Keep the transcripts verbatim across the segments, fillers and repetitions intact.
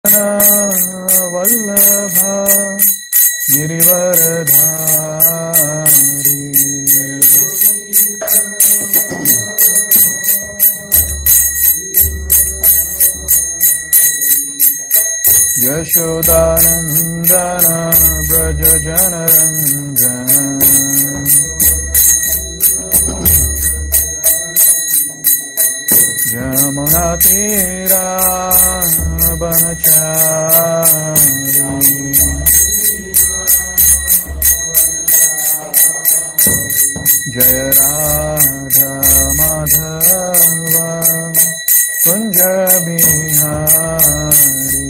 वल्लभा गिरिवरधारी यशोदानन्दन व्रज जनरञ्जन यमुना तीरा बनचारी जय राधा माधव कुंज बिहारी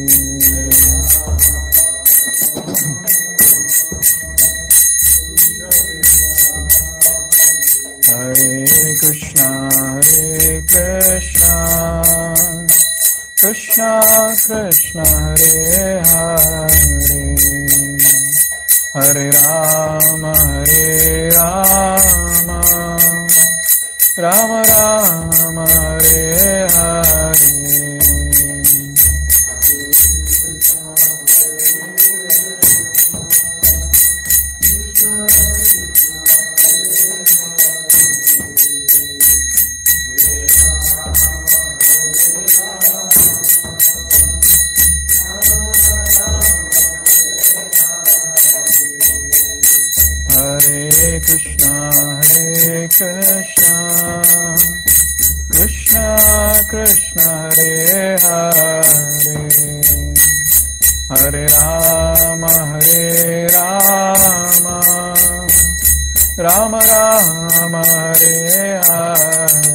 हरे कृष्णा हरे कृष्णा कृष्णा कृष्णा हरे हरे हरे राम हरे Ram Ram Ram Hare Hare Hare Krishna, Hare Krishna, Krishna Krishna, Hare Hare, Hare Rama, Hare Rama, Rama Rama, Hare Hare.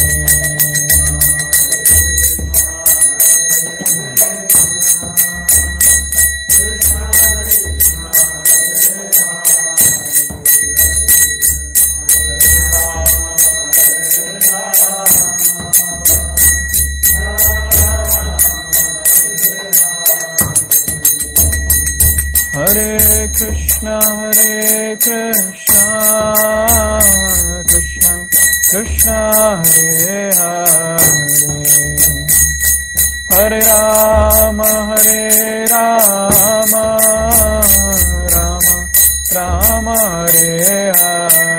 Hare Krishna, Hare Krishna, Krishna Krishna, Hare Hare, Hare Rama, Hare Rama, Rama Rama, Hare Hare.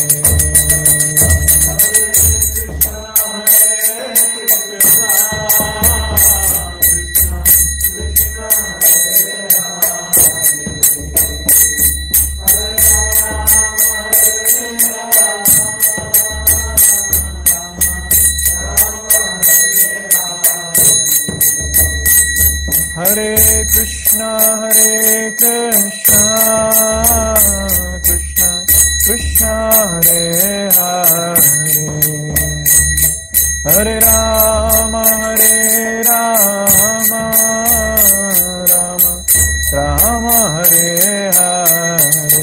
Hare Krishna, Hare Krishna, Krishna Krishna, Hare Hare, Hare Rama, Hare Rama, Rama Rama, Hare Hare.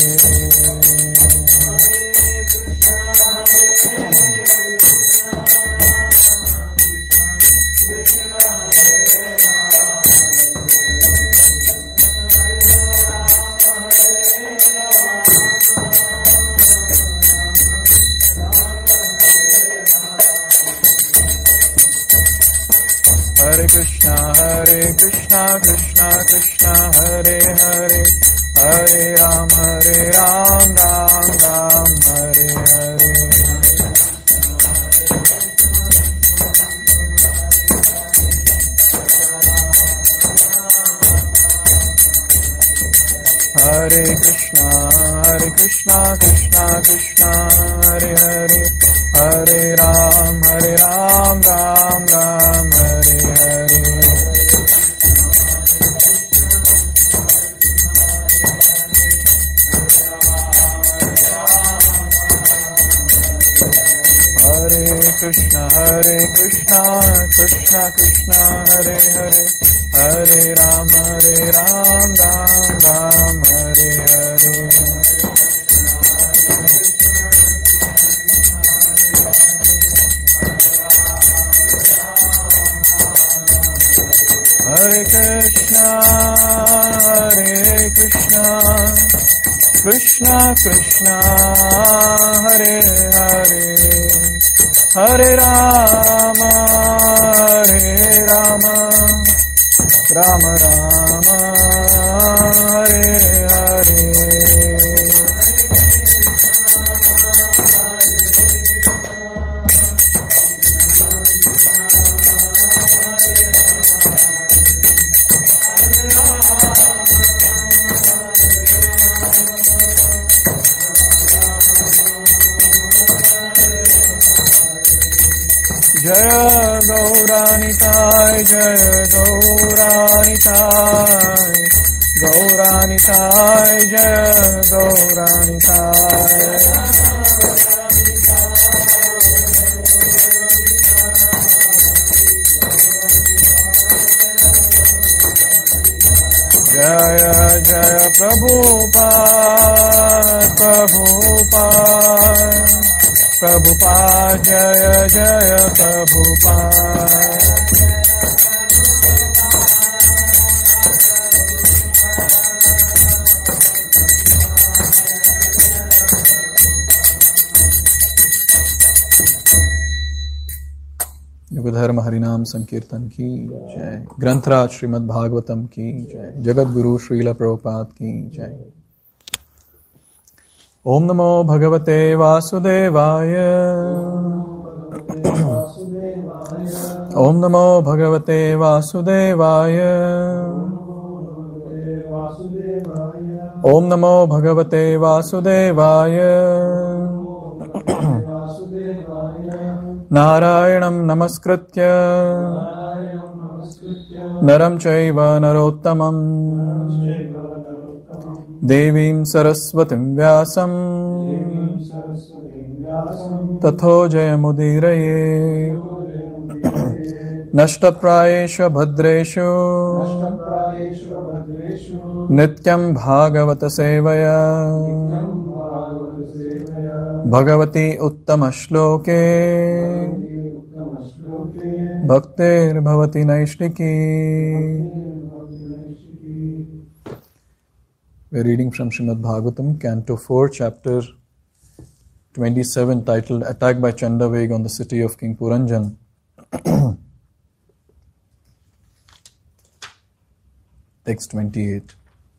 Hare Krishna, Hare Krishna, Krishna Krishna, Hare Hare, Hare Ram, Hare Ram, Ram Ram, Hare Hare. Hare Krishna, Hare Krishna, Krishna Krishna, Hare Hare, Hare Ram, Hare Ram, Ram Ram, Hare Hare. Hare Krishna, Hare Krishna, Krishna Krishna, Hare Hare, Hare Ram, Hare Ram, Ram Ram, Hare Hare. Hare Krishna, Hare Krishna, Krishna Krishna, Hare Hare, Hare Rama, Hare Rama, Rama Rama Hare Hare Jaya Gauranitai, Jaya Gauranitai, Gauranitai, Jaya Gauranitai. Jaya Jaya Prabhupada, Prabhupada, Prabhupada, Jaya Jaya Prabhupada. युगधर्म हरिनाम संकीर्तन की जय। ग्रंथराज श्रीमद् भागवतम की जय। जगत गुरु श्रील प्रभुपाद की जय। ओम नमो भगवते वासुदेवाय। ओम नमो भगवते वासुदेवाय। ओम नमो भगवते वासुदेवाय। नारायणं नमस्कृत्य नरं चैव नरोत्तमं देवीं सरस्वतीं व्यासं ततो जयमुदीरये। नष्टप्रायेषु भद्रेषु नित्यं भागवत सेवया Bhagwati उत्तमश्लोके भक्तिर्भवति नैष्ठिकी। We are reading from Srimad Bhagavatam, Canto four, Chapter twenty-seven, titled Attack by Chandaveg on the City of King Puranjan. Text twenty-eight.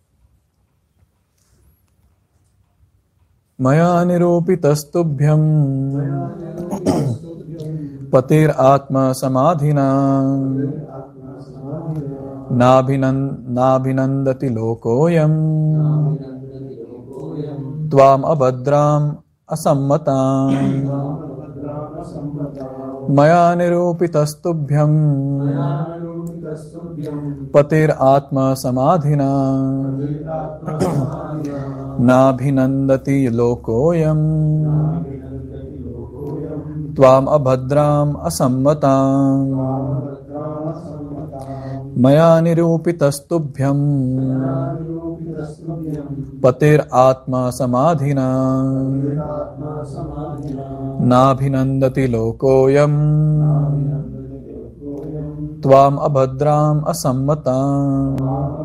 Maya nirupitastubhyam patir atma samadhina nabhinandati lokoyam tvam abhadram asammatam. Maya nirupitastubhyam patir atma samadhina nabhinandati lokoyam tvam abhadram asammatam. Maya nirupitastubhyam patir atma samadhina nabhinandati lokoyam tvam abhadram asammatam.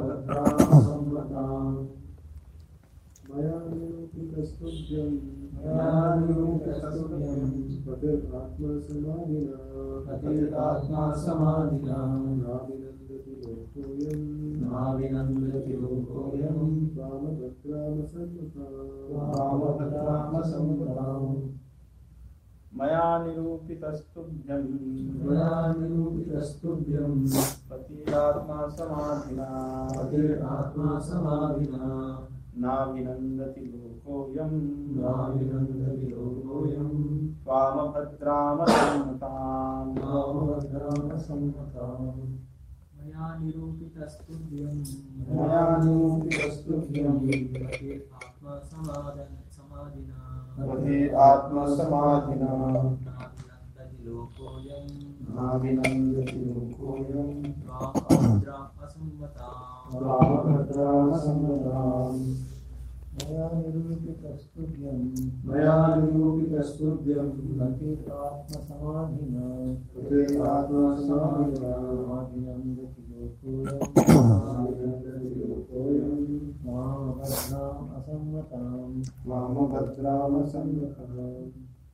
Maya nirupitastubhyam Maya nirupitastubhyam Patiratma samadhina Patiratma samadhina Navinandati lokoyam Navinandati lokoyam Tvamabhadrama sammatam Tvamabhadrama sammatam. Maya nirupitastubhyam Maya nirupitastubhyam Patiratma samadhina Patir atma samadhina Navinandati lokoyam Navinandati lokoyam Tvamabhadrama sammatam Tvamabhadrama sammatam. Maya nirupitastubhyam Maya nirupitastubhyam Patir atma samadhina Patir atma samadhina Navinandati lokoyam Navinandati lokoyam Tvamabhadrama sammatam Tvamabhadrama sammatam.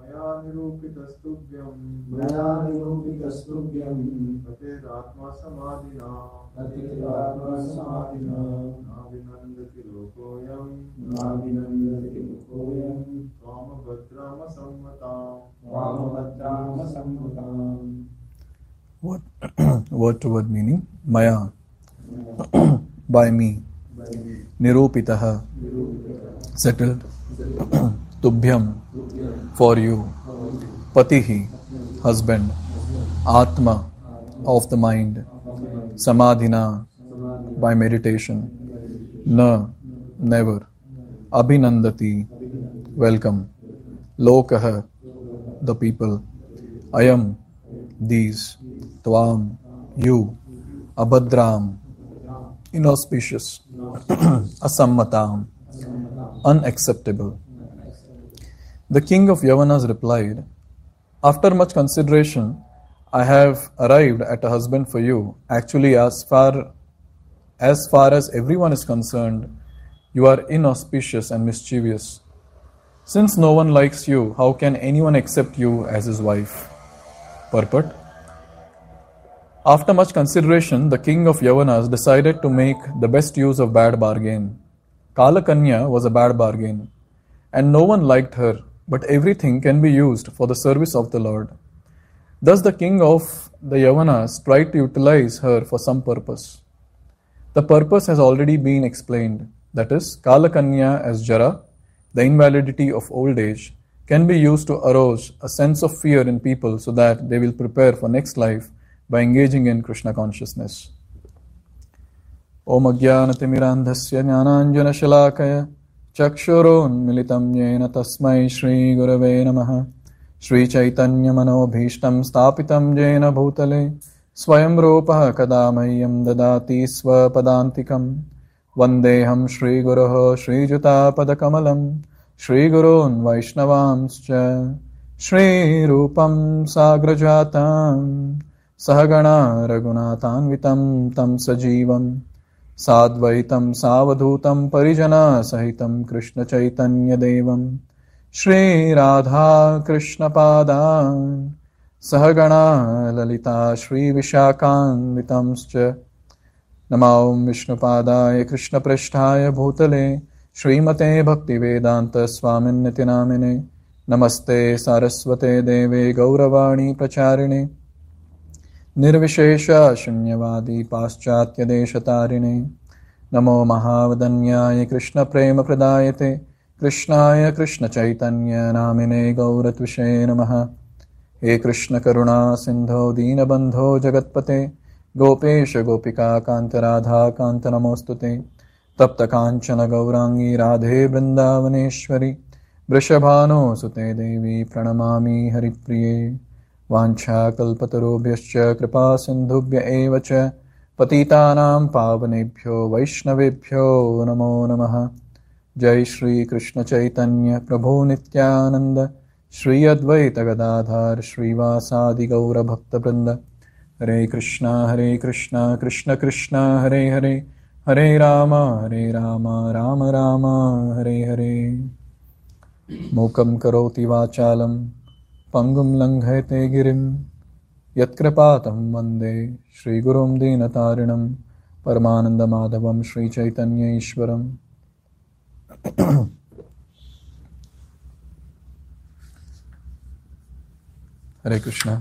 मया निरूपितस्तुभ्यं मया निरूपितस्तुभ्यं पतेरात्मा समाधिना पतितात्मा समाधिना नाभिनन्दति लोकोऽयं नाभिनन्दति लोकोऽयं त्वामभद्रामसम्मताम् वामभद्रामसम्भुताम्. What word to word meaning? Maya, by me. Nirupitaha, settled. Tubhyam, for you. Patihi, husband. Atma, of the mind. Samadhina, by meditation. Na, never. Abhinandati, welcome. Lokaha, the people. Ayam, these. Tvam, you. Abhadram, inauspicious. Asammatam, unacceptable. The king of Yavanas replied, after much consideration, I have arrived at a husband for you. Actually, as far as far as everyone is concerned, you are inauspicious and mischievous. Since no one likes you, how can anyone accept you as his wife? Purport. After much consideration, the king of Yavanas decided to make the best use of bad bargain. Kalakanya was a bad bargain, and no one liked her, but everything can be used for the service of the Lord. Thus the king of the Yavanas tried to utilize her for some purpose. The purpose has already been explained, that is, Kalakanya as Jara, the invalidity of old age, can be used to arouse a sense of fear in people so that they will prepare for next life by engaging in Krishna consciousness. Om Ajnanatimmirandhasya Jnananjana Shalakaya Chakshuron Militam Yena Tasmai Shri Gurave Namaha Shri Chaitanya Manobhishtam Stapitam Jena Bhutale Swayam Rupaha Kadamayyam Dadati Swapadantikam Vandeham Shri Guruho Shri Juta Padakamalam Shri Gurun Vaishnavamscha Shri Rupam Sagrajatam Sahagana Raghunathanvitam Tam Sajivam Sadvaitam Savadhutam Parijana Sahitam Krishna Chaitanya Devam Shri Radha Krishna Padan Sahagana Lalita Shri Vishakhanvitamscha Namaum Vishnu Padaya Krishna Prishtaya Bhutale Srimate Bhakti Vedanta Swamin Nitinamine Namaste Saraswate Deve Gauravani Pracharine Nirvishesha Shunyavadi Paschatya Deshatarine Namo Mahavadanyaya Krishna Prema Pradayate Krishnaya Krishna Chaitanya Namine Gauratvishe Namaha He Krishna Karuna Sindho Dinabandho Jagatpate Gopesha Gopika Kanta Radha Kanta Namostute Tapta Kanchana Gaurangi Radhe Vrindavaneshwari Vrishabhano Sute Devi Pranamami Haripriye Vancha kalpatarobhyascha kripa sindhubhya eva cha patitanam pavanebhyo vaishnavebhyo namo namaha. Jai Shri Krishna Chaitanya Prabhu Nityananda Shri Advaita Gadadhar Srivasadi Gaura Bhakta Vrinda. Hare Krishna Hare Krishna Krishna Krishna Hare Hare Hare Rama Hare Rama Rama Rama Hare Hare. Mukam karoti vachalam Pangum Langhate Girim Yatkripatam Vande Shri Gurum Dinatarinam Paramananda Madhavam Shri Chaitanya Ishwaram. Hare Krishna.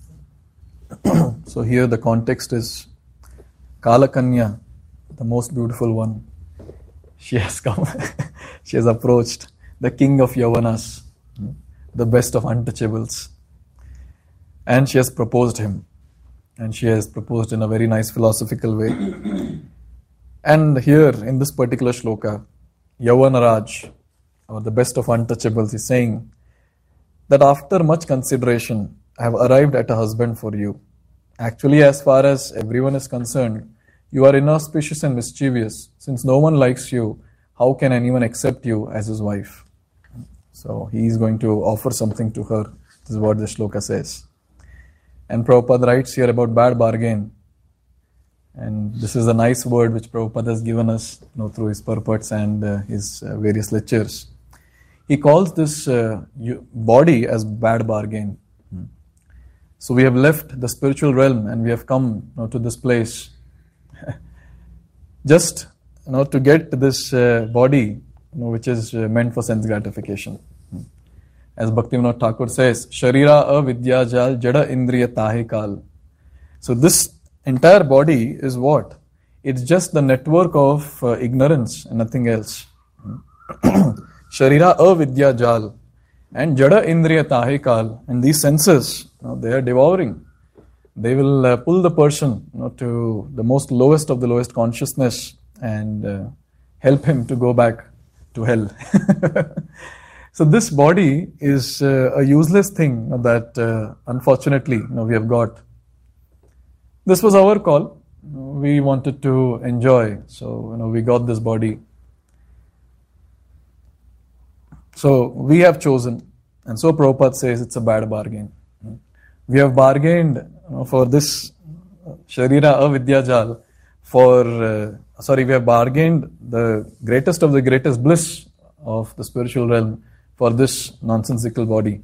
So here the context is Kalakanya, the most beautiful one. She has come, she has approached the king of Yavanas, the best of untouchables. And she has proposed him. And she has proposed in a very nice philosophical way. And here, in this particular shloka, Yavanaraj, or the best of untouchables, is saying that after much consideration, I have arrived at a husband for you. Actually, as far as everyone is concerned, you are inauspicious and mischievous. Since no one likes you, how can anyone accept you as his wife? So he is going to offer something to her. This is what the shloka says. And Prabhupada writes here about bad bargain. And this is a nice word which Prabhupada has given us, you know, through his purports and uh, his uh, various lectures. he calls this uh, body as bad bargain. So we have left the spiritual realm and we have come you know, to this place just you know, to get this uh, body you know, which is uh, meant for sense gratification. As Bhaktivinoda Thakur says, Sharira avidya jal jada indriya tahe kal. So this entire body is what? It's just the network of uh, ignorance and nothing else. Sharira avidya jal and jada indriya tahe kal. And these senses, you know, they are devouring. They will uh, pull the person you know, to the most lowest of the lowest consciousness and uh, help him to go back to hell. So this body is uh, a useless thing that uh, unfortunately you know, we have got. This was our call. We wanted to enjoy, so you know we got this body. So we have chosen, and so Prabhupada says it's a bad bargain. We have bargained you know, for this Sharira Avidyajal, for, uh, sorry, we have bargained the greatest of the greatest bliss of the spiritual realm for this nonsensical body.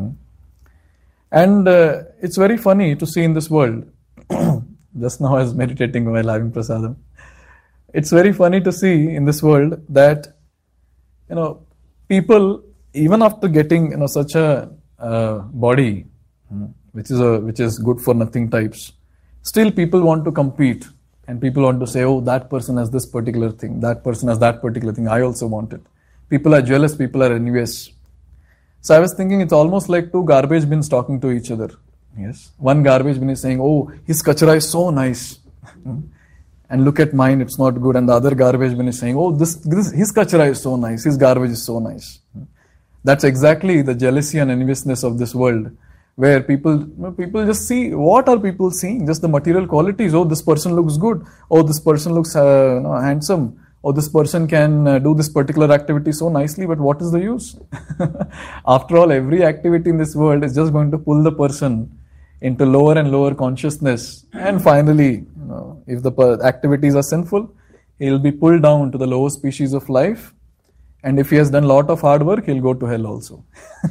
And uh, it's very funny to see in this world, just now I was meditating while having prasadam, it's very funny to see in this world that, you know, people, even after getting, you know, such a uh, body, which is a which is good for nothing types, still people want to compete and people want to say, oh, that person has this particular thing, that person has that particular thing, I also want it. People are jealous, people are envious. So I was thinking it's almost like two garbage bins talking to each other. Yes, one garbage bin is saying, oh, his kachara is so nice. And look at mine, it's not good. And the other garbage bin is saying, oh, this, this his kachara is so nice, his garbage is so nice. That's exactly the jealousy and enviousness of this world, where people people just see, what are people seeing? Just the material qualities. Oh, this person looks good. Oh, this person looks uh, you know, handsome. Oh, this person can uh, do this particular activity so nicely, but what is the use? After all, every activity in this world is just going to pull the person into lower and lower consciousness. And finally, you know, if the activities are sinful, he'll be pulled down to the lower species of life. And if he has done a lot of hard work, he'll go to hell also.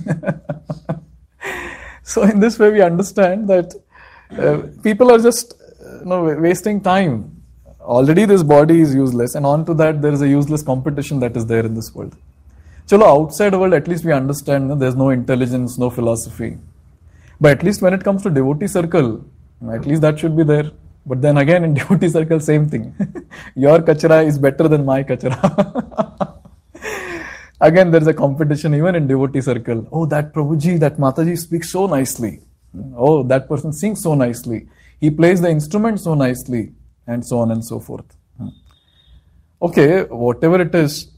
So in this way, we understand that uh, people are just you know, wasting time. Already this body is useless, and on to that there is a useless competition that is there in this world. Chalo, outside the world, at least we understand that there's no intelligence, no philosophy. But at least when it comes to devotee circle, at least that should be there. But then again, in devotee circle, same thing. Your kachara is better than my kachara. Again, there's a competition even in devotee circle. Oh, that Prabhuji, that Mataji speaks so nicely. Oh, that person sings so nicely. He plays the instrument so nicely. And so on and so forth. Okay, whatever it is,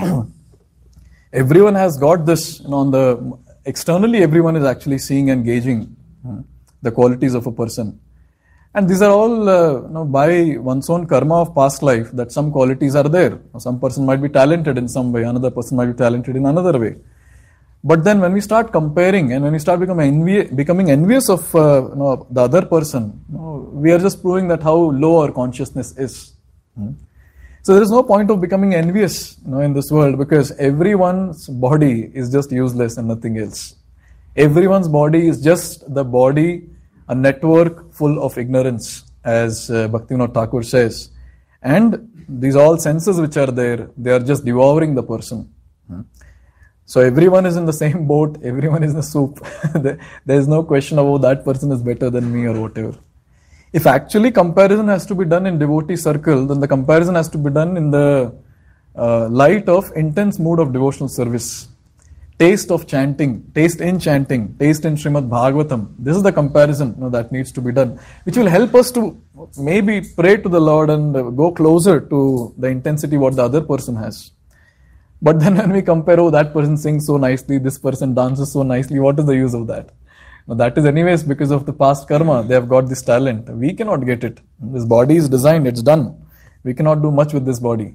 everyone has got this, you know, on the, externally everyone is actually seeing and gauging the qualities of a person. And these are all, uh, you know, by one's own karma of past life, that some qualities are there. Some person might be talented in some way, another person might be talented in another way. But then when we start comparing and when we start becoming, envi- becoming envious of uh, you know, the other person, you know, we are just proving that how low our consciousness is. Hmm. So there is no point of becoming envious you know, in this world, because everyone's body is just useless and nothing else. Everyone's body is just the body, a network full of ignorance, as uh, Bhaktivinoda Thakur says. And these all senses which are there, they are just devouring the person. Hmm. So everyone is in the same boat, everyone is in the soup. There is no question of, oh, that person is better than me or whatever. If actually comparison has to be done in devotee circle, then the comparison has to be done in the uh, light of intense mood of devotional service. Taste of chanting, taste in chanting, taste in Srimad Bhagavatam. This is the comparison you know, that needs to be done, which will help us to maybe pray to the Lord and go closer to the intensity what the other person has. But then when we compare, oh, that person sings so nicely, this person dances so nicely, what is the use of that? Now, that is anyways because of the past karma, they have got this talent. We cannot get it. This body is designed, it's done. We cannot do much with this body.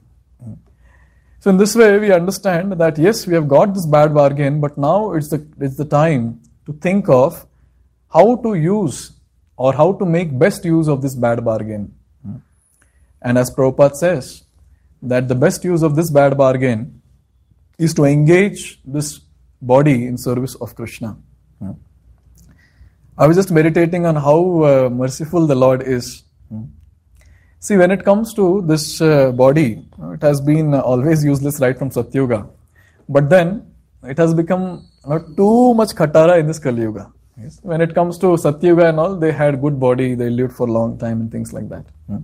So in this way, we understand that yes, we have got this bad bargain, but now it's the, it's the time to think of how to use or how to make best use of this bad bargain. And as Prabhupada says, that the best use of this bad bargain is to engage this body in service of Krishna. I was just meditating on how uh, merciful the Lord is. See, when it comes to this uh, body, it has been always useless right from Satyuga. But then, it has become you know, too much khatara in this Kali Yuga. Yes. When it comes to Satyuga and all, they had good body, they lived for a long time and things like that. Hmm.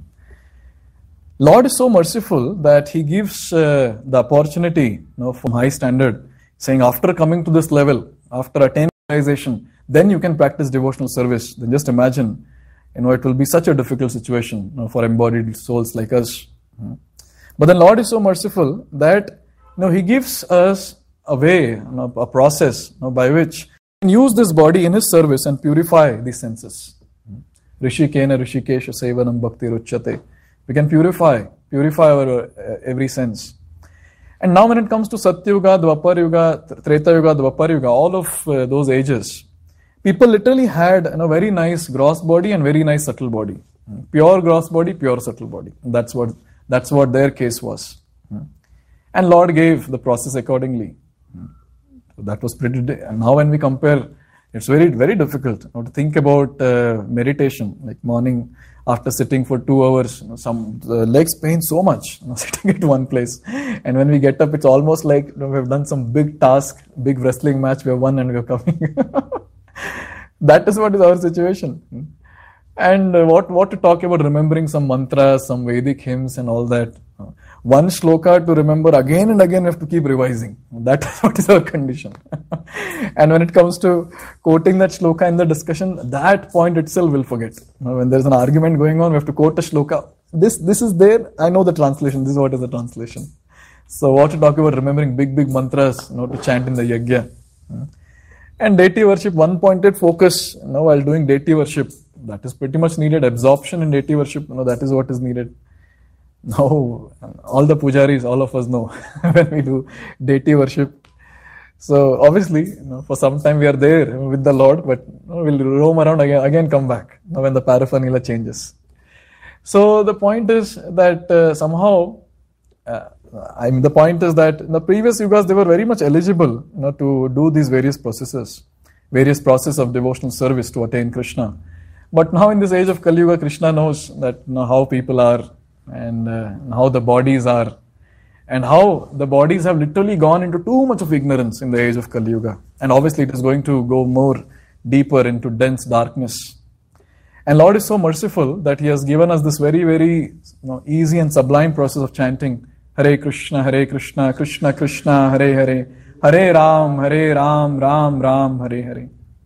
Lord is so merciful that He gives uh, the opportunity you know, from high standard, saying after coming to this level, after attaining realization, then you can practice devotional service. Then just imagine, you know, it will be such a difficult situation you know, for embodied souls like us. Hmm. But then Lord is so merciful that you know, He gives us a way, you know, a process you know, by which we can use this body in His service and purify these senses. Rishikena Rishikesha Sevanam Bhakti Ruchyate. We can purify, purify our uh, every sense. And now when it comes to Satyuga, Dwapar Yuga, Treta Yuga, Dwapar Yuga, all of uh, those ages, people literally had you know, very nice gross body and very nice subtle body. Pure gross body, pure subtle body. That's what, that's what their case was. And Lord gave the process accordingly. So that was pretty. And now when we compare, it's very, very difficult you know, to think about uh, meditation. Like morning, after sitting for two hours, you know, some the legs pain so much, you know, sitting at one place. And when we get up, it's almost like you know, we've done some big task, big wrestling match, we have won and we're coming. That is what is our situation. And uh, what, what to talk about remembering some mantras, some Vedic hymns and all that. One shloka to remember again and again, we have to keep revising. That is what is our condition. And when it comes to quoting that shloka in the discussion, that point itself will forget. You know, when there's an argument going on, we have to quote a shloka. This, this is there, I know the translation, this is what is the translation. So what to talk about remembering big, big mantras, you know, to chant in the yajna. And deity worship, one-pointed focus, you know, while doing deity worship, that is pretty much needed. Absorption in deity worship, you know, that is what is needed. Now, all the pujaris, all of us know when we do deity worship. So obviously, you know, for some time we are there with the Lord, but you know, we'll roam around again, again come back you know, when the paraphernalia changes. So the point is that uh, somehow, uh, I mean, the point is that in the previous yugas they were very much eligible you know, to do these various processes, various processes of devotional service to attain Krishna. But now in this age of Kali Yuga, Krishna knows that you know, how people are and uh, how the bodies are and how the bodies have literally gone into too much of ignorance in the age of Kali Yuga. And obviously it is going to go more deeper into dense darkness. And Lord is so merciful that He has given us this very, very you know, easy and sublime process of chanting Hare Krishna, Hare Krishna, Krishna Krishna, Hare Hare, Hare Ram, Hare Ram, Ram Ram, Hare Hare.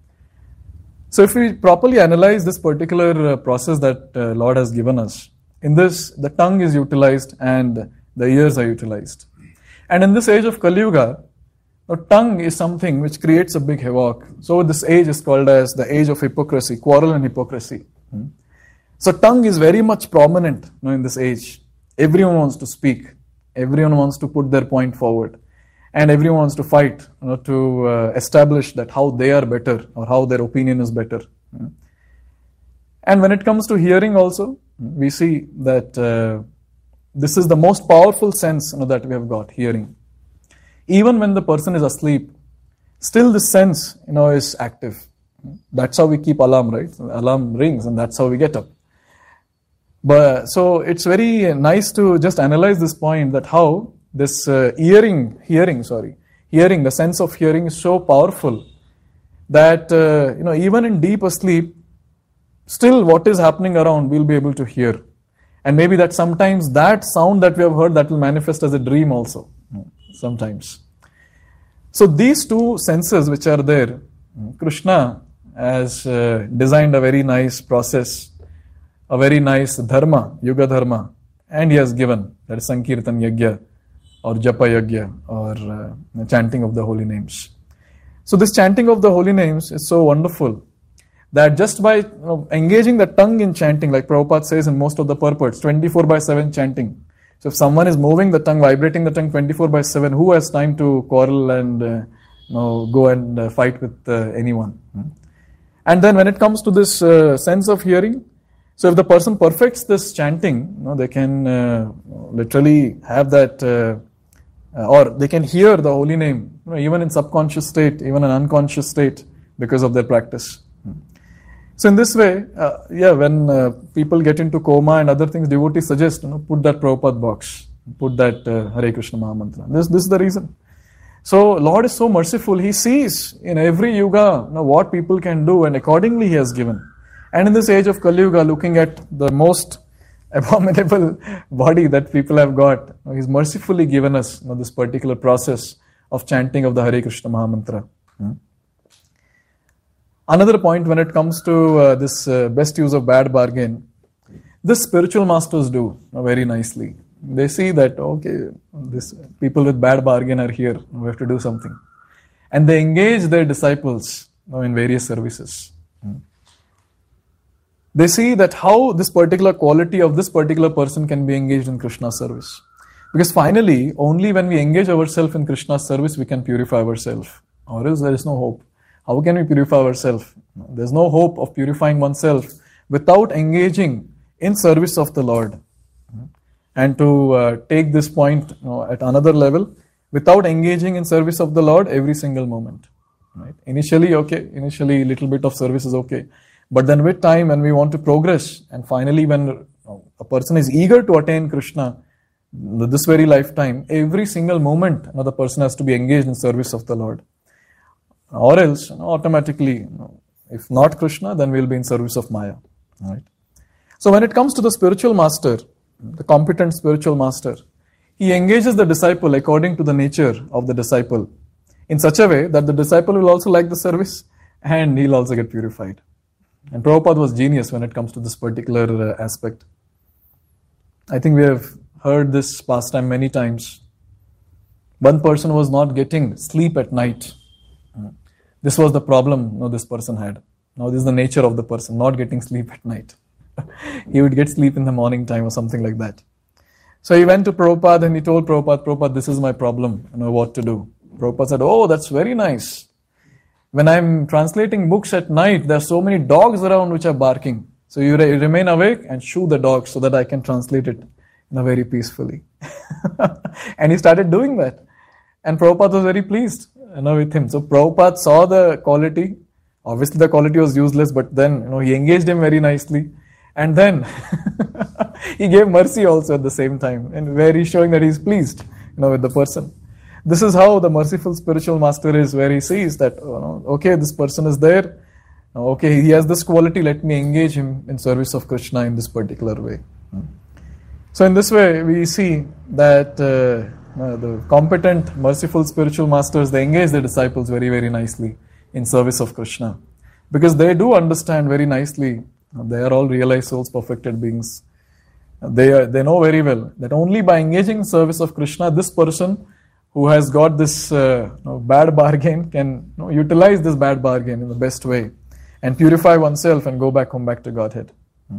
So if we properly analyze this particular uh, process that uh, Lord has given us, in this the tongue is utilized and the ears are utilized. And in this age of Kali Yuga, the tongue is something which creates a big havoc. So this age is called as the age of hypocrisy, quarrel and hypocrisy. Hmm. So tongue is very much prominent you know, in this age. Everyone wants to speak. Everyone wants to put their point forward. And everyone wants to fight you know, to uh, establish that how they are better or how their opinion is better. Hmm. And when it comes to hearing also, we see that uh, this is the most powerful sense you know, that we have got, hearing. Even when the person is asleep, still this sense you know, is active. That's how we keep alarm, right? Alarm rings and that's how we get up. But so it's very nice to just analyze this point that how this uh, hearing, hearing, sorry, hearing, the sense of hearing is so powerful that uh, you know even in deep asleep, still what is happening around we'll be able to hear. And maybe that sometimes that sound that we have heard that will manifest as a dream also, sometimes. So these two senses which are there, Krishna has uh, designed a very nice process, a very nice dharma, yuga dharma, and He has given, that is Sankirtan Yajna or Japa Yajna or uh, chanting of the holy names. So this chanting of the holy names is so wonderful that just by you know, engaging the tongue in chanting, like Prabhupada says in most of the purports, twenty-four by seven chanting. So if someone is moving the tongue, vibrating the tongue twenty-four by seven, who has time to quarrel and uh, you know, go and uh, fight with uh, anyone? And then when it comes to this uh, sense of hearing, so if the person perfects this chanting, you know, they can uh, literally have that uh, uh, or they can hear the holy name, you know, even in subconscious state, even in unconscious state, because of their practice. So in this way, uh, yeah, when uh, people get into coma and other things, devotees suggest, you know, put that Prabhupada box, put that uh, Hare Krishna Mahamantra. This, this is the reason. So Lord is so merciful. He sees in every yuga, you know, what people can do, and accordingly He has given. And in this age of Kali Yuga, looking at the most abominable body that people have got, you know, He's mercifully given us, you know, this particular process of chanting of the Hare Krishna Mahamantra. Hmm. Another point when it comes to uh, this uh, best use of bad bargain, this spiritual masters do, you know, very nicely. They see that, okay, this people with bad bargain are here, we have to do something. And they engage their disciples, you know, in various services. Hmm. They see that how this particular quality of this particular person can be engaged in Krishna's service. Because finally, only when we engage ourselves in Krishna's service, we can purify ourselves. Or else there is no hope. How can we purify ourselves? There is no hope of purifying oneself without engaging in service of the Lord. And to uh, take this point, you know, at another level, without engaging in service of the Lord every single moment. Right? Initially, okay, initially a little bit of service is okay. But then with time, when we want to progress, and finally when you know, a person is eager to attain Krishna, this very lifetime, every single moment, you know, the person has to be engaged in service of the Lord. Or else, you know, automatically, you know, if not Krishna, then we'll be in service of Maya. Right? So when it comes to the spiritual master, the competent spiritual master, he engages the disciple according to the nature of the disciple in such a way that the disciple will also like the service and he'll also get purified. And Prabhupada was genius when it comes to this particular uh, aspect. I think we have heard this pastime many times. One person was not getting sleep at night. This was the problem you know, this person had. Now this is the nature of the person, not getting sleep at night. He would get sleep in the morning time or something like that. So he went to Prabhupada and he told Prabhupada, Prabhupada, this is my problem, you know what to do. Prabhupada said, oh, that's very nice. When I'm translating books at night, there are so many dogs around which are barking. So you re- remain awake and shoo the dogs so that I can translate it you know, very peacefully. And he started doing that. And Prabhupada was very pleased you know, with him. So Prabhupada saw the quality. Obviously the quality was useless, but then you know he engaged him very nicely. And then he gave mercy also at the same time, and where he's showing that he's pleased you know, with the person. This is how the merciful spiritual master is, where he sees that, you know, okay, this person is there, okay, he has this quality, let me engage him in service of Krishna in this particular way. So in this way, we see that uh, uh, the competent, merciful spiritual masters, they engage their disciples very, very nicely in service of Krishna. Because they do understand very nicely, they are all realized souls, perfected beings. They are, they know very well that only by engaging in service of Krishna, this person who has got this uh, you know, bad bargain can you know, utilize this bad bargain in the best way and purify oneself and go back home back to Godhead. Hmm.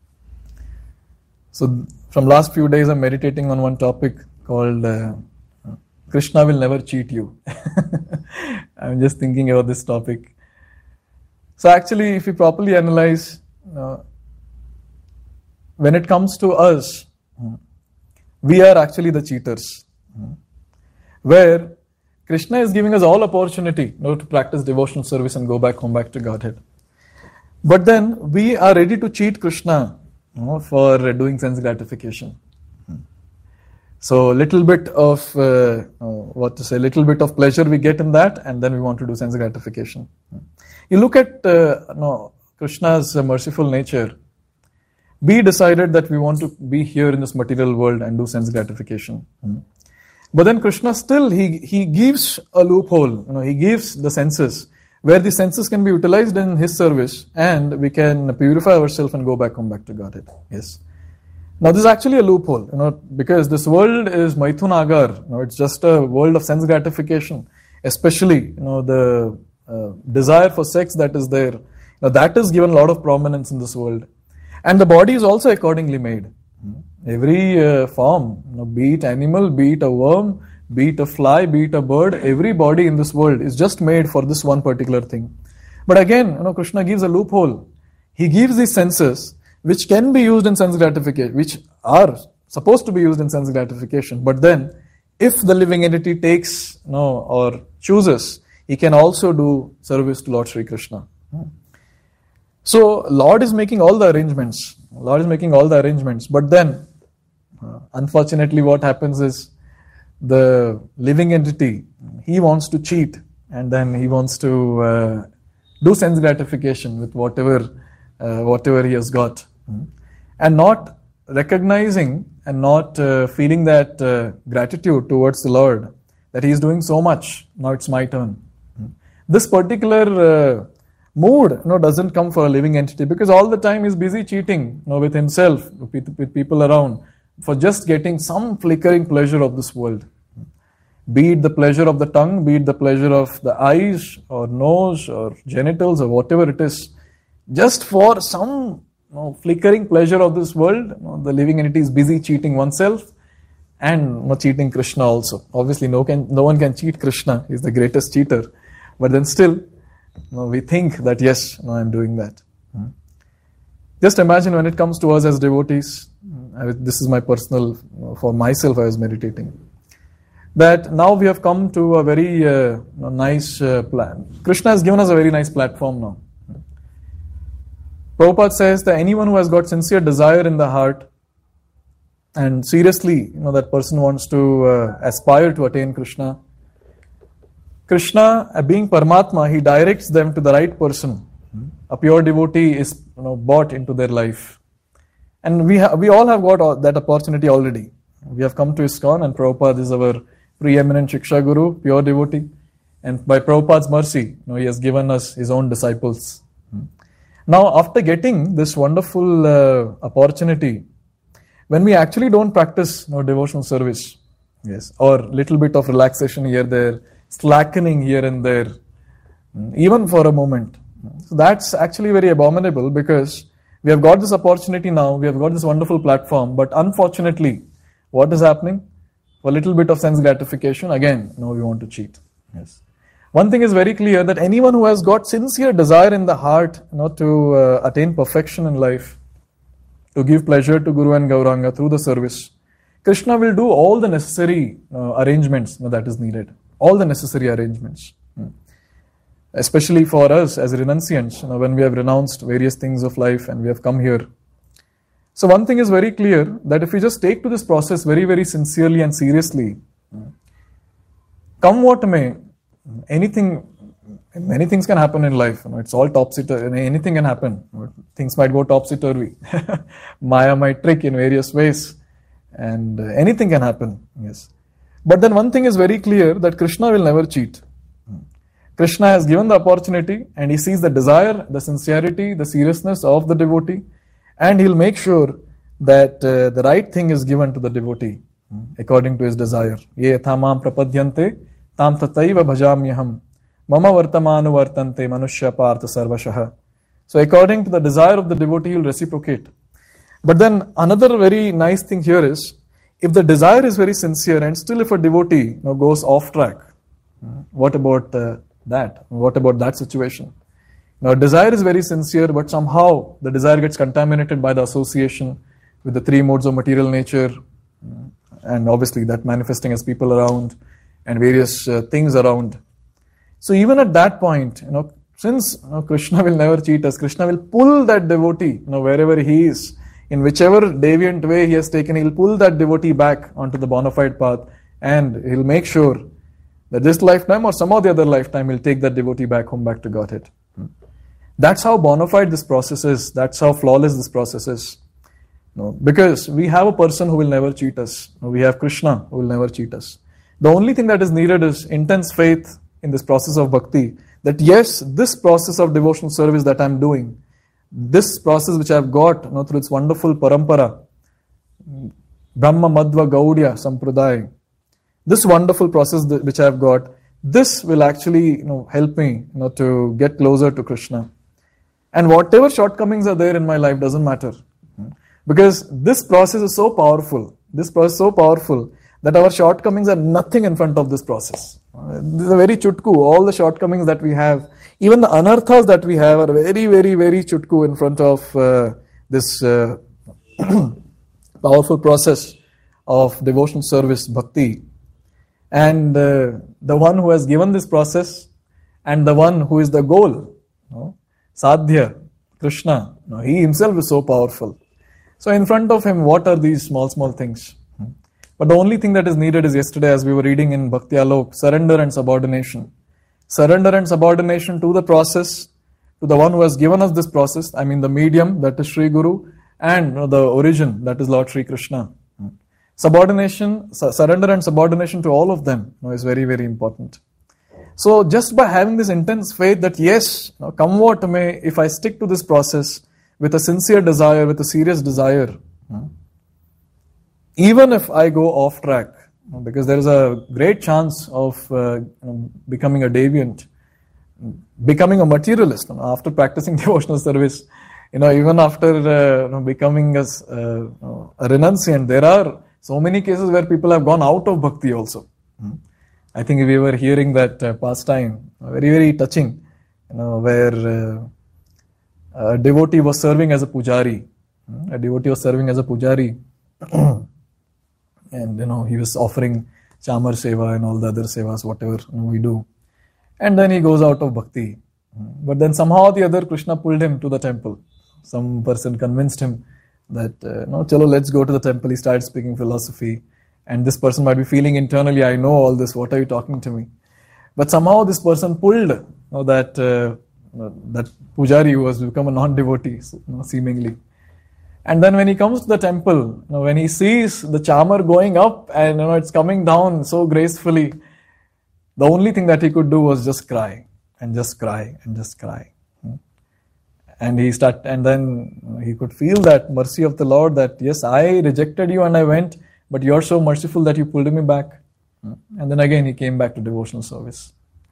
So from last few days I'm meditating on one topic called uh, Krishna will never cheat you. I'm just thinking about this topic. So actually, if you properly analyze, uh, when it comes to us, we are actually the cheaters. Where Krishna is giving us all opportunity you know, to practice devotional service and go back home back to Godhead. But then we are ready to cheat Krishna you know, for doing sense gratification. So little bit of, uh, what to say, little bit of pleasure we get in that, and then we want to do sense gratification. You look at uh, no, Krishna's uh, merciful nature. We decided that we want to be here in this material world and do sense gratification. Hmm. But then Krishna still, he, he gives a loophole. You know, he gives the senses, where the senses can be utilized in his service, and we can purify ourselves and go back home back to Godhead. Yes. Now this is actually a loophole, you know, because this world is Maithunagar. You know, it's just a world of sense gratification, especially, you know, the uh, desire for sex that is there. Now that is given a lot of prominence in this world. And the body is also accordingly made. Every uh, form, you know, be it animal, be it a worm, be it a fly, be it a bird, every body in this world is just made for this one particular thing. But again, you know, Krishna gives a loophole. He gives these senses which can be used in sense gratification, which are supposed to be used in sense gratification, but then if the living entity takes, you know, or chooses, he can also do service to Lord Sri Krishna. So Lord is making all the arrangements. Lord is making all the arrangements. But then, uh, unfortunately, what happens is the living entity, he wants to cheat, and then he wants to uh, do sense gratification with whatever uh, whatever he has got, and not recognizing and not uh, feeling that uh, gratitude towards the Lord that he is doing so much. Now it's my turn. This particular uh, mood, you know, doesn't come for a living entity, because all the time he's busy cheating, you know, with himself, with, with people around, for just getting some flickering pleasure of this world. Be it the pleasure of the tongue, be it the pleasure of the eyes or nose or genitals or whatever it is, just for some, you know, flickering pleasure of this world, you know, the living entity is busy cheating oneself and, you know, cheating Krishna also. Obviously, no, can, no one can cheat Krishna. He's the greatest cheater. But then still, you know, we think that yes, you know, I'm doing that. Hmm. Just imagine when it comes to us as devotees, I, this is my personal, you know, for myself I was meditating, that now we have come to a very uh, you know, nice uh, plan. Krishna has given us a very nice platform now. Prabhupada says that anyone who has got sincere desire in the heart and seriously, you know, that person wants to uh, aspire to attain Krishna, Krishna, uh, being Paramatma, he directs them to the right person. A pure devotee is, you know, brought into their life. And we ha- we all have got all, that opportunity already. We have come to ISKCON, and Prabhupada is our preeminent Shiksha Guru, pure devotee. And by Prabhupada's mercy, you know, he has given us his own disciples. Now, after getting this wonderful uh, opportunity, when we actually don't practice, you know, devotional service, yes, or little bit of relaxation here, there, slackening here and there, even for a moment, so that's actually very abominable, because we have got this opportunity now, we have got this wonderful platform, but unfortunately, what is happening? For a little bit of sense gratification, again, no, we want to cheat. Yes. One thing is very clear, that anyone who has got sincere desire in the heart, you know, to uh, attain perfection in life, to give pleasure to Guru and Gauranga through the service, Krishna will do all the necessary uh, arrangements, you know, that is needed. All the necessary arrangements. Hmm. Especially for us as renunciants, you know, when we have renounced various things of life and we have come here. So one thing is very clear, that if we just take to this process very, very sincerely and seriously, come what may, anything, many things can happen in life. You know, it's all topsy-turvy. Anything can happen. Things might go topsy-turvy. Maya might trick in various ways, and uh, anything can happen. Yes, but then one thing is very clear, that Krishna will never cheat. Krishna has given the opportunity, and he sees the desire, the sincerity, the seriousness of the devotee, and he'll make sure that uh, the right thing is given to the devotee according to his desire. Ye thamam prapadyante tam tataiva bhajamyaham mama vartamanu vartante manushya partha sarvashah. So according to the desire of the devotee, he will reciprocate. But then another very nice thing here is, if the desire is very sincere and still if a devotee, you know, goes off track, what about uh, that? What about that situation? Now, desire is very sincere, but somehow the desire gets contaminated by the association with the three modes of material nature, and obviously that manifesting as people around and various uh, things around. So even at that point, you know, since, you know, Krishna will never cheat us, Krishna will pull that devotee, you know, wherever he is, in whichever deviant way he has taken, he'll pull that devotee back onto the bona fide path, and he'll make sure that this lifetime or some of the other lifetime he'll take that devotee back home, back to Godhead. That's how bona fide this process is. That's how flawless this process is. No, because we have a person who will never cheat us. We have Krishna who will never cheat us. The only thing that is needed is intense faith in this process of bhakti. That yes, this process of devotional service that I'm doing, this process which I've got, you know, through its wonderful parampara, Brahma Madhva Gaudiya Sampradaya, this wonderful process that, which I've got, this will actually, you know, help me, you know, to get closer to Krishna. And whatever shortcomings are there in my life doesn't matter. Because this process is so powerful, this process is so powerful, that our shortcomings are nothing in front of this process. This is a very chutku. All the shortcomings that we have, even the anarthas that we have, are very, very, very chutku in front of uh, this uh, powerful process of devotional service, bhakti. And uh, the one who has given this process and the one who is the goal, you know, Sadhya, Krishna, you know, he himself is so powerful. So in front of him, what are these small, small things? But the only thing that is needed is yesterday, as we were reading in Bhakti Alok, surrender and subordination. Surrender and subordination to the process, to the one who has given us this process, I mean the medium, that is Sri Guru, and you know, the origin, that is Lord Sri Krishna. Subordination, su- surrender and subordination to all of them, you know, is very, very important. So just by having this intense faith that yes, you know, come what may, if I stick to this process with a sincere desire, with a serious desire, you know, even if I go off track, you know, because there is a great chance of uh, you know, becoming a deviant, becoming a materialist, you know, after practicing devotional service, you know, even after uh, you know, becoming a, uh, a renunciant, there are so many cases where people have gone out of bhakti also. Hmm. I think we were hearing that uh, past time, very, very touching, you know, where uh, a devotee was serving as a pujari. Hmm. A devotee was serving as a pujari. And, you know, he was offering chamar seva and all the other sevas, whatever you know, we do. And then he goes out of bhakti. But then somehow or the other, Krishna pulled him to the temple. Some person convinced him that, uh, no, chalo, let's go to the temple. He started speaking philosophy. And this person might be feeling internally, I know all this, what are you talking to me? But somehow this person pulled you know, that, uh, that pujari who has become a non-devotee, you know, seemingly. And then when he comes to the temple, you know, when he sees the chamar going up and you know, it's coming down so gracefully, the only thing that he could do was just cry and just cry and just cry. And he start, and then he could feel that mercy of the Lord that, yes, I rejected you and I went, but you're so merciful that you pulled me back. And then again he came back to devotional service.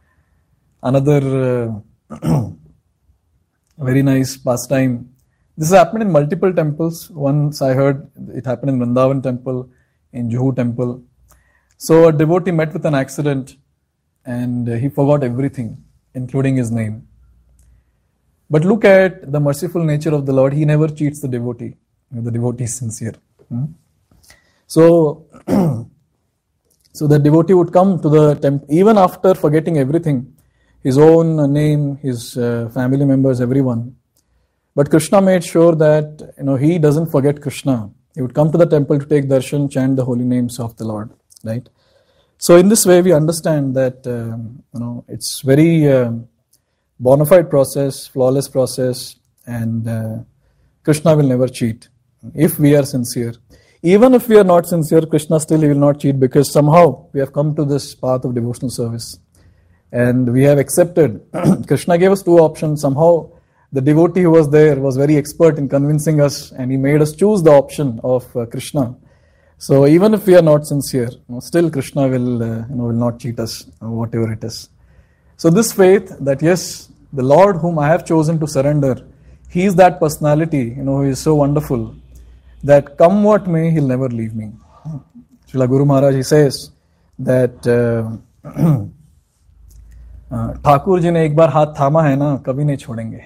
Another uh, very nice pastime. This has happened in multiple temples. Once I heard it happened in Vrindavan temple, in Juhu temple. So a devotee met with an accident and he forgot everything, including his name. But look at the merciful nature of the Lord. He never cheats the devotee. The devotee is sincere. Hmm? So, so the devotee would come to the temple, even after forgetting everything, his own name, his uh, family members, everyone. But Krishna made sure that you know he doesn't forget Krishna. He would come to the temple to take darshan, chant the holy names of the Lord. Right. So in this way, we understand that um, you know it's very uh, bona fide process, flawless process, and uh, Krishna will never cheat if we are sincere. Even if we are not sincere, Krishna still he will not cheat because somehow we have come to this path of devotional service, and we have accepted. Krishna gave us two options. Somehow the devotee who was there was very expert in convincing us, and he made us choose the option of uh, Krishna. So even if we are not sincere, you know, still Krishna will, uh, you know, will not cheat us, uh, whatever it is. So this faith that yes, the Lord whom I have chosen to surrender, He is that personality, you know, He is so wonderful that come what may, He'll never leave me. Srila Guru Maharaj, he says that uh, Thakur ji ने एक बार हाथ थामा है ना, कभी नहीं छोड़ेंगे.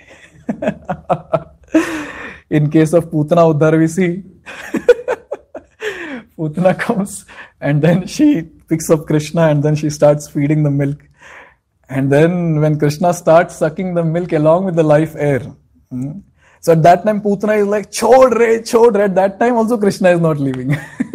In case of Putana Uddhar, we see Putana comes and then she picks up Krishna and then she starts feeding the milk. And then when Krishna starts sucking the milk along with the life air. Hmm? So at that time Putana is like, chod re, chod re. At that time also Krishna is not leaving.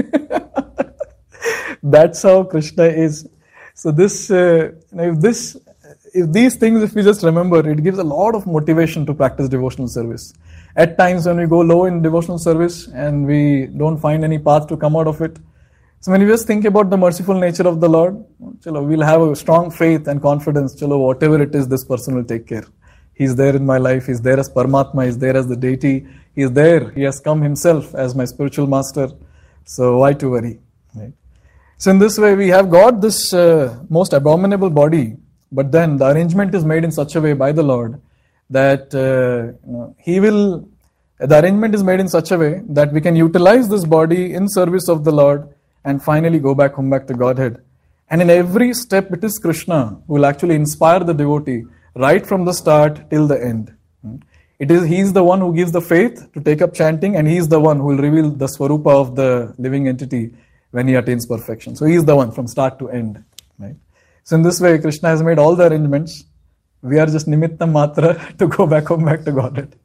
That's how Krishna is. So this, uh, if this, if these things, if we just remember, it gives a lot of motivation to practice devotional service. At times when we go low in devotional service and we don't find any path to come out of it. So when we just think about the merciful nature of the Lord, chalo, we'll have a strong faith and confidence. Chalo, whatever it is, this person will take care. He's there in my life. He's there as Paramatma. He's there as the deity. He's there. He has come himself as my spiritual master. So why to worry? Right? So in this way, we have got this uh, most abominable body, but then the arrangement is made in such a way by the Lord that uh, you know, He will, the arrangement is made in such a way that we can utilize this body in service of the Lord and finally go back home, back to Godhead. And in every step, it is Krishna who will actually inspire the devotee right from the start till the end. It is He is the one who gives the faith to take up chanting, and He is the one who will reveal the Swarupa of the living entity when he attains perfection. So he is the one from start to end, right? So in this way, Krishna has made all the arrangements. We are just nimitta matra to go back home, back to Godhead.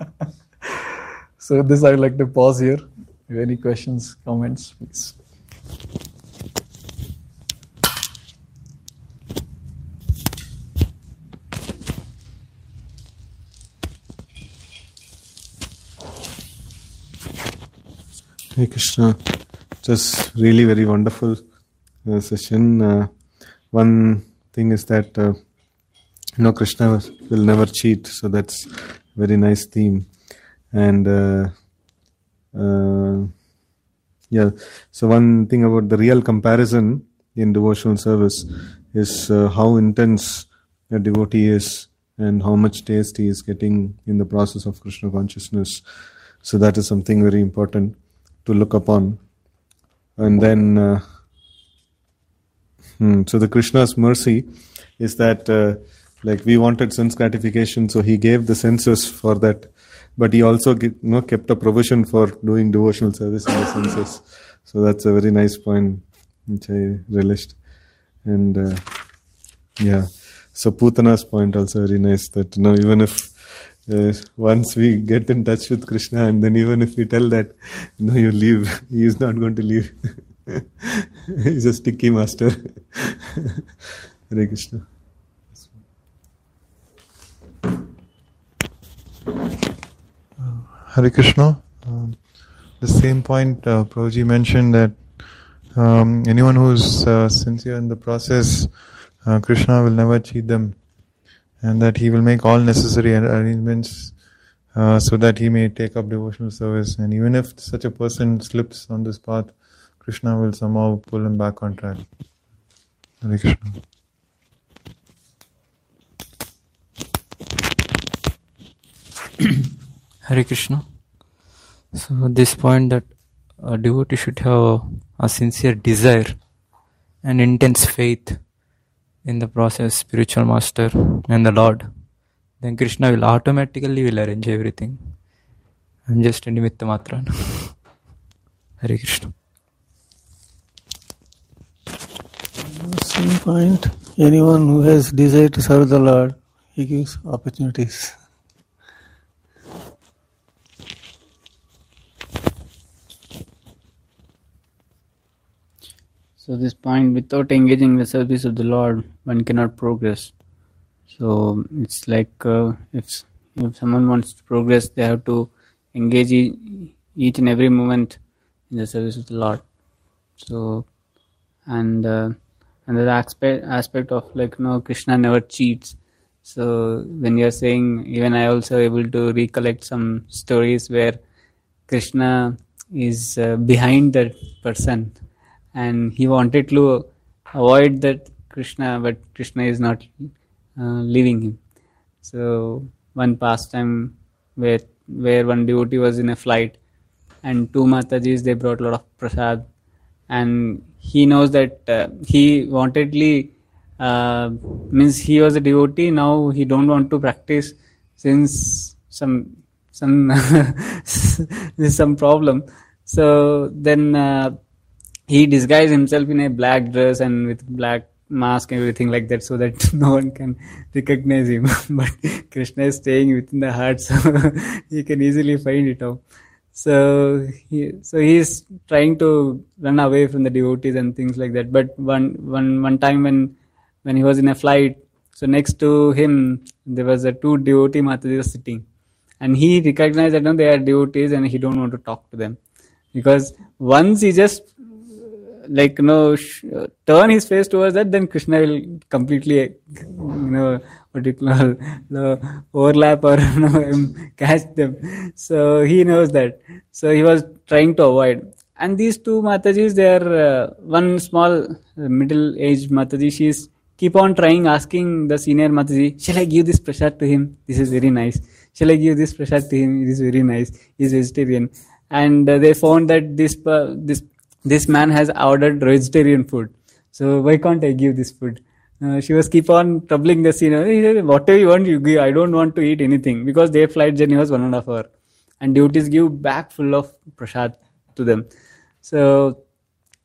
So this I would like to pause here. If any questions, comments, please. Hey Krishna, just really very wonderful uh, session. Uh, one thing is that uh, you know Krishna will never cheat, so that's a very nice theme. And uh, uh, yeah, so one thing about the real comparison in devotional service is uh, how intense a devotee is and how much taste he is getting in the process of Krishna consciousness. So that is something very important to look upon. And then uh, hmm, so the Krishna's mercy is that uh, like we wanted sense gratification, so he gave the senses for that, but he also you know, kept a provision for doing devotional service in the senses. So that's a very nice point which I relished. And uh, yeah, so Putana's point also very nice, that you know even if Uh, once we get in touch with Krishna, and then even if we tell that, no, you leave, he is not going to leave. He's a sticky master. Hare Krishna. Hare Krishna. Um, the same point uh, Prabhuji mentioned, that um, anyone who's uh, sincere in the process, uh, Krishna will never cheat them. And that he will make all necessary arrangements uh, so that he may take up devotional service. And even if such a person slips on this path, Krishna will somehow pull him back on track. Hare Krishna. Hare Krishna. So this point that a devotee should have a sincere desire and intense faith in the process, spiritual master and the Lord, then Krishna will automatically will arrange everything. I'm just a nimitta matra. Hare Krishna. Same point. Anyone who has desire to serve the Lord, he gives opportunities. So this point, without engaging the service of the Lord, one cannot progress. So it's like uh, if if someone wants to progress, they have to engage e- each and every moment in the service of the Lord. So and uh, another aspect aspect of like you know Krishna never cheats. So when you are saying, even I also able to recollect some stories where Krishna is uh, behind that person. And he wanted to avoid that Krishna, but Krishna is not uh, leaving him. So one pastime where where one devotee was in a flight, and two Matajis, they brought a lot of prasad, and he knows that uh, he wantedly uh, means he was a devotee. Now he don't want to practice since some some there's some problem. So then. Uh, He disguised himself in a black dress and with black mask and everything like that, so that no one can recognize him. But Krishna is staying within the heart, so he can easily find it out. So he, so he is trying to run away from the devotees and things like that. But one, one, one time when, when he was in a flight, so next to him there was a two devotee Matajis sitting, and he recognized that no, they are devotees, and he don't want to talk to them, because once he just like you know sh- turn his face towards that, then Krishna will completely you know what you call uh, overlap or you know catch them. So he knows that. So he was trying to avoid. And these two Matajis, they are uh, one small uh, middle-aged Mataji. She's keep on trying, asking the senior Mataji, "Shall I give this prasad to him? This is very nice. Shall I give this prasad to him? It is very nice. He's vegetarian." And uh, they found that this uh, this this man has ordered vegetarian food. So why can't I give this food? Uh, she was keep on troubling the senior. Whatever you want, you give. I don't want to eat anything, because their flight journey was one and a half hour, and devotees give back full of prasad to them. So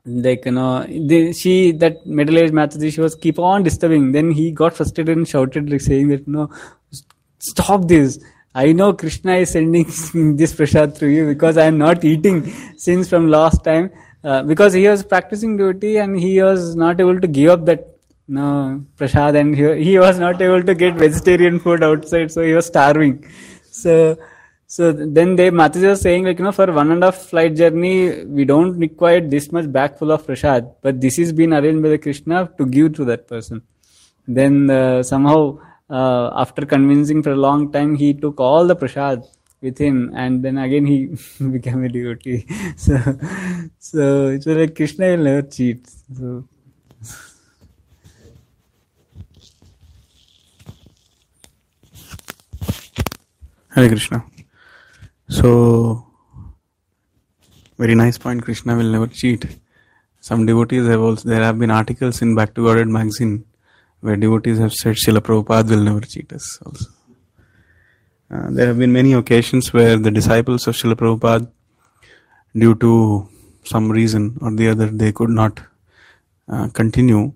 like you know, the, she that middle-aged Mataji, she was keep on disturbing. Then he got frustrated and shouted, like saying that no, stop this. I know Krishna is sending this prasad through you because I am not eating since from last time. Uh, because he was practicing devotee and he was not able to give up that no prasad, and he, he was not able to get vegetarian food outside, so he was starving. So, so then they Mataji was saying like you know for one and a half flight journey we don't require this much bag full of prasad, but this is been arranged by the Krishna to give to that person. Then uh, somehow uh, after convincing for a long time, he took all the prasad with him, and then again he became a devotee. So, so it's like Krishna will never cheat. So. Hare Krishna. So, very nice point. Krishna will never cheat. Some devotees have also, there have been articles in Back to Godhead magazine where devotees have said Srila Prabhupada will never cheat us also. Uh, there have been many occasions where the disciples of Srila Prabhupada, due to some reason or the other, they could not uh, continue.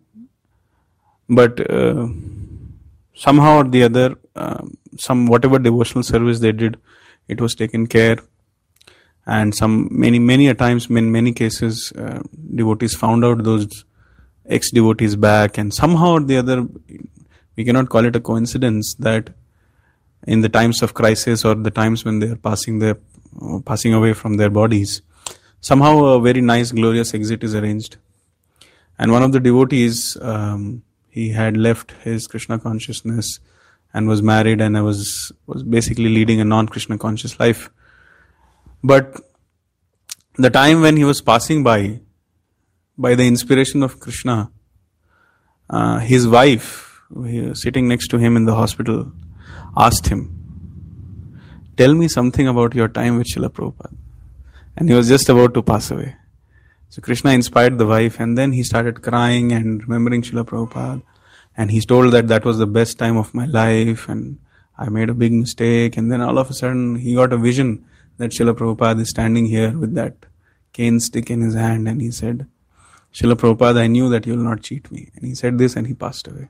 But uh, somehow or the other, uh, some whatever devotional service they did, it was taken care. And some many many a times, in many cases, uh, devotees found out those ex-devotees back, and somehow or the other, we cannot call it a coincidence that in the times of crisis or the times when they are passing their uh, passing away from their bodies, somehow a very nice, glorious exit is arranged. And one of the devotees, um, he had left his Krishna consciousness and was married, and I was was basically leading a non-Krishna conscious life. But the time when he was passing by, by the inspiration of Krishna, uh, his wife, who was sitting next to him in the hospital, asked him, "Tell me something about your time with Srila Prabhupada." And he was just about to pass away. So Krishna inspired the wife, and then he started crying and remembering Srila Prabhupada. And he told that that was the best time of my life, and I made a big mistake. And then all of a sudden, he got a vision that Srila Prabhupada is standing here with that cane stick in his hand, and he said, "Srila Prabhupada, I knew that you will not cheat me." And he said this, and he passed away.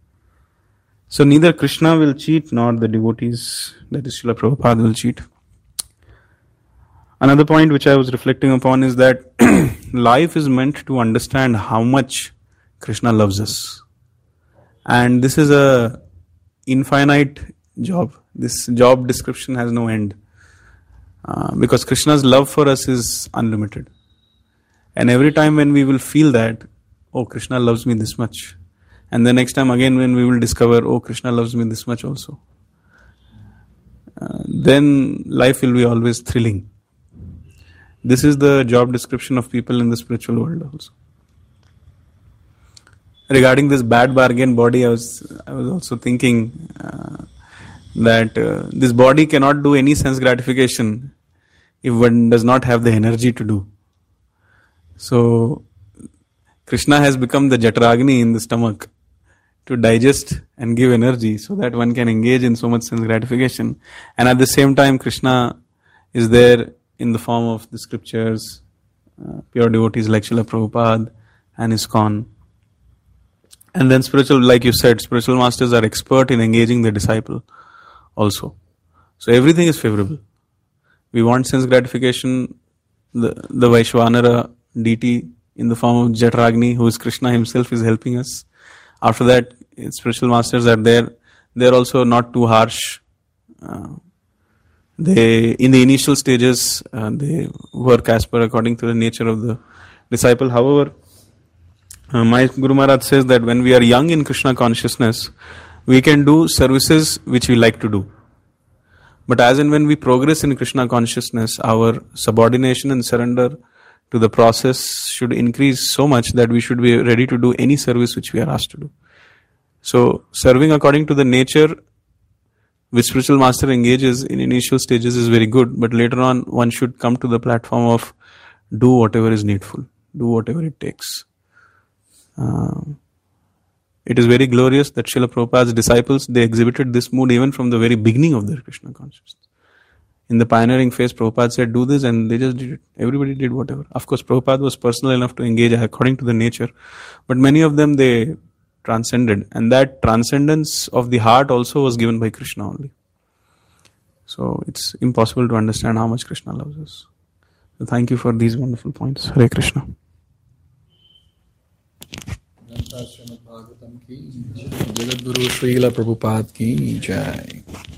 So neither Krishna will cheat, nor the devotees, that is Srila Prabhupada, will cheat. Another point which I was reflecting upon is that life is meant to understand how much Krishna loves us. And this is a infinite job. This job description has no end. Uh, because Krishna's love for us is unlimited. And every time when we will feel that, oh, Krishna loves me this much. And the next time again when we will discover, oh, Krishna loves me this much also. Uh, then life will be always thrilling. This is the job description of people in the spiritual world also. Regarding this bad bargain body, I was I was also thinking uh, that uh, this body cannot do any sense gratification if one does not have the energy to do. So Krishna has become the Jatragni in the stomach to digest and give energy so that one can engage in so much sense gratification. And at the same time, Krishna is there in the form of the scriptures, uh, pure devotees like Srila Prabhupada and ISKCON. And then spiritual, like you said, spiritual masters are expert in engaging the disciple also. So everything is favorable. We want sense gratification, the, the Vaishwanara deity in the form of Jatragni, who is Krishna himself, is helping us. After that, spiritual masters are there. They're also not too harsh. Uh, they, in the initial stages, uh, they work as per according to the nature of the disciple. However, uh, my Guru Maharaj says that when we are young in Krishna consciousness, we can do services which we like to do. But as and when we progress in Krishna consciousness, our subordination and surrender to the process should increase so much that we should be ready to do any service which we are asked to do. So, serving according to the nature which spiritual master engages in initial stages is very good, but later on one should come to the platform of do whatever is needful, do whatever it takes. Uh, it is very glorious that Srila Prabhupada's disciples, they exhibited this mood even from the very beginning of their Krishna consciousness. In the pioneering phase, Prabhupada said, do this, and they just did it. Everybody did whatever. Of course, Prabhupada was personal enough to engage according to the nature. But many of them, they transcended. And that transcendence of the heart also was given by Krishna only. So it's impossible to understand how much Krishna loves us. So thank you for these wonderful points. Hare Krishna. Jagadguru Srila Prabhupada ki jai.